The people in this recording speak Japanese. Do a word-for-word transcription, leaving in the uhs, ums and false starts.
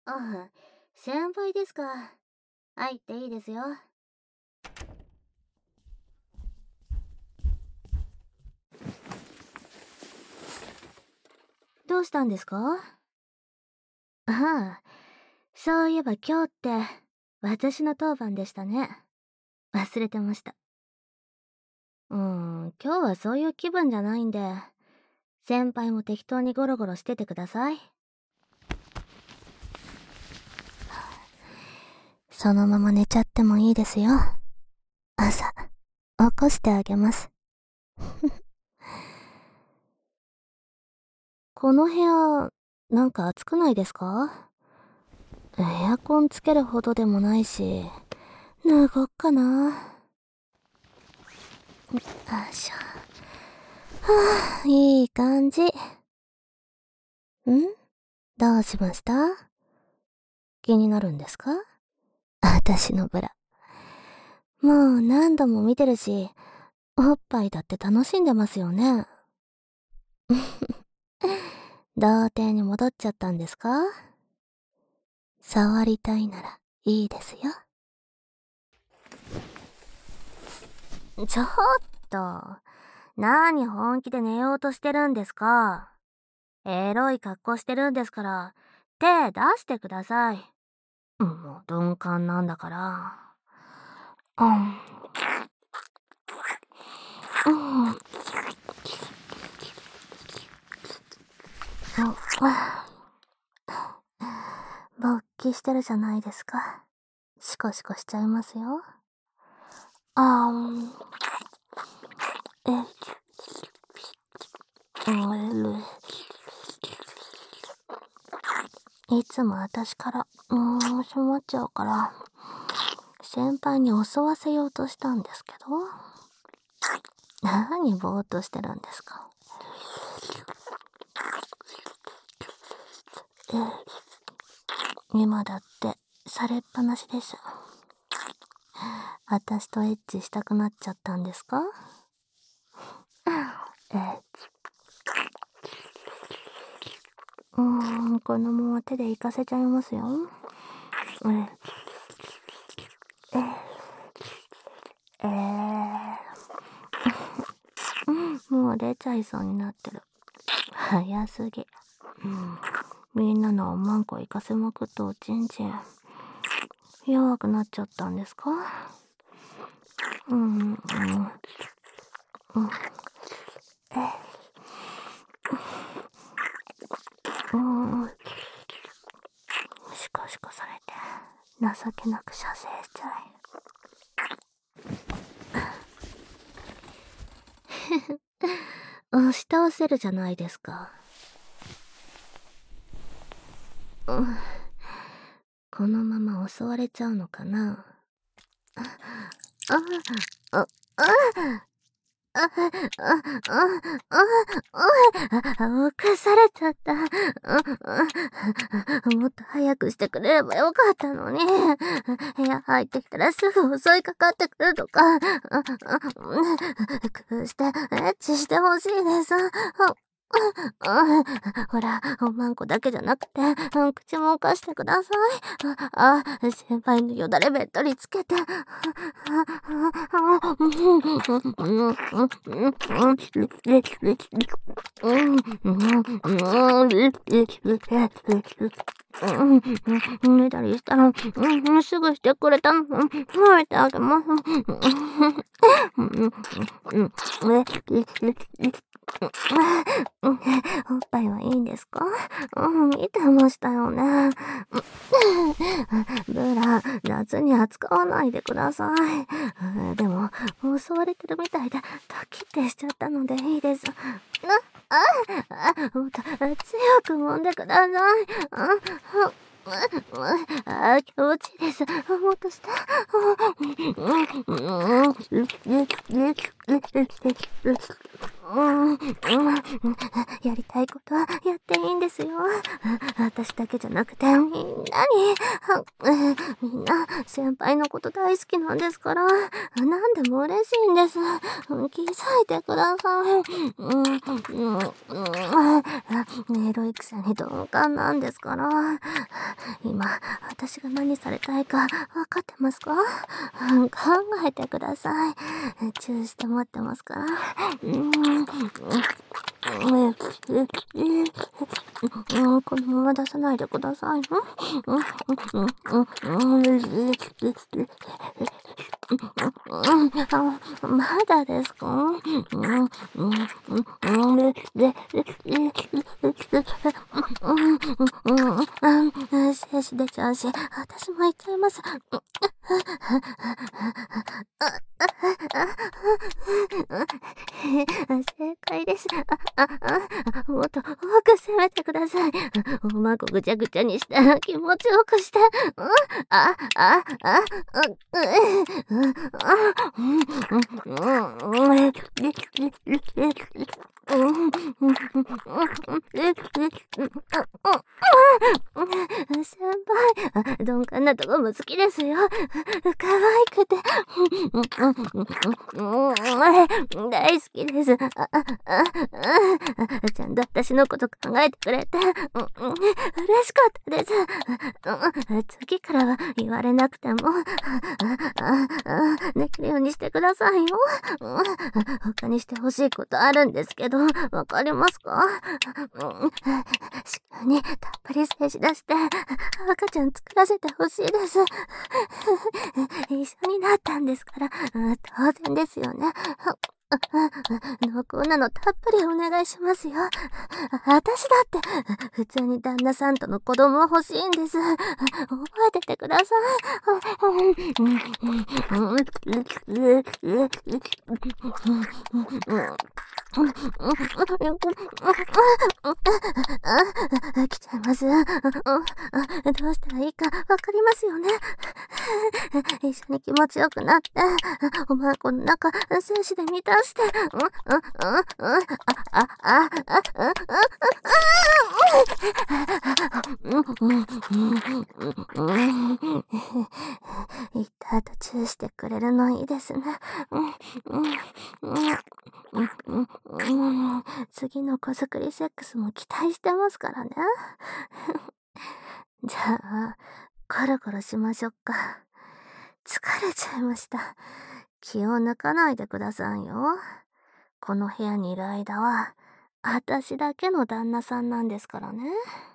ああ、先輩ですか。入っていいですよ。どうしたんですか？ああ、そういえば今日って私の当番でしたね。忘れてました。うーん、今日はそういう気分じゃないんで、先輩も適当にゴロゴロしててください。そのまま寝ちゃってもいいですよ。朝、起こしてあげます。この部屋、なんか暑くないですか？エアコンつけるほどでもないし、脱ごっかな。よいしょ。はあ、いい感じ。ん？どうしました？気になるんですか？私のブラ。もう何度も見てるし、おっぱいだって楽しんでますよね。童貞に戻っちゃったんですか？触りたいならいいですよ。ちょっと、なに本気で寝ようとしてるんですか？エロい格好してるんですから、手出してください。もう鈍感なんだから。うん。うん。勃起してるじゃないですか。シコシコしちゃいますよ。あん。え、いつも私から、うーん、しまっちゃうから、先輩に襲わせようとしたんですけど。何ぼーっとしてるんですか。え、今だってされっぱなしです。私とエッチしたくなっちゃったんですか？え、うーん、このまま手で行かせちゃいますよ。え、え、えー、もう出ちゃいそうになってる。早すぎ。うん、みんなのおまんこ行かせまくったおちんちん。弱くなっちゃったんですか？うん、うん、うん、え、うん、シコシコされて、情けなく射精しちゃい。押し倒せるじゃないですか。うん、このまま襲われちゃうのかな。あ、あ、あ、あ、あ、あ、あ、あ、犯されちゃった。もっと早くしてくれればよかったのに。部屋入ってきたらすぐ襲いかかってくるとか。こうして、エッチしてほしいです。ほら、おまんこだけじゃなくて、口も貸してください。あ、先輩のよだれべっとりつけて。ねだりしたら、すぐしてくれたの。褒めてあげます。おっぱいはいいんですか？うん、見てましたよね。ブラ、夏に扱わないでください。でも、襲われてるみたいで、ドキッてしちゃったのでいいです。な、あ、あ、もっと強く揉んでください。あ、あ、気持ちいいです。もっとして。 うん、うん、やりたいことはやっていいんですよ。私だけじゃなくてみんなに、みんな先輩のこと大好きなんですから、なんでも嬉しいんです。気づいてください。うん、うん、うん、エロいくせに鈍感なんですから。今、私が何されたいかわかってますか？考えてください。チューして待ってますから。うん、このまま出さないでください。まだですか？精子出ちゃうし、私も行っちゃいます。正解です。あ、あ、あ、もっと多く攻めてください。おまこぐちゃぐちゃにして気持ちよくして。うん、あ、あ、あ、う、う、う、先輩、鈍感なとこも好きですよ。可愛くて。大好きです。あ、あ、あ、あ、ちゃんと私のこと考えてくれて、嬉しかったです。次からは言われなくても、できるようにしてくださいよ。他にしてほしいことあるんですけど、わかりますか？子宮にたっぷり精子出して、赤ちゃん作らせてほしいです。一緒になったんですから、当然ですよね。濃厚なのたっぷりお願いしますよ。私だって普通に旦那さんとの子供欲しいんです。覚えててください。来ちゃいます。どうしたらいいかわかりますよね。一緒に気持ちよくなって、おまんこの中、精子で満たして、うん、うん、うん、うん、あ、あ、あ、あ、あ、あ、言った後チューしてくれるのいいですね。次の子作りセックスも期待してますからね。じゃあ、コロコロしましょっか。疲れちゃいました。気を抜かないでくださいよ。この部屋にいる間は、私だけの旦那さんなんですからね。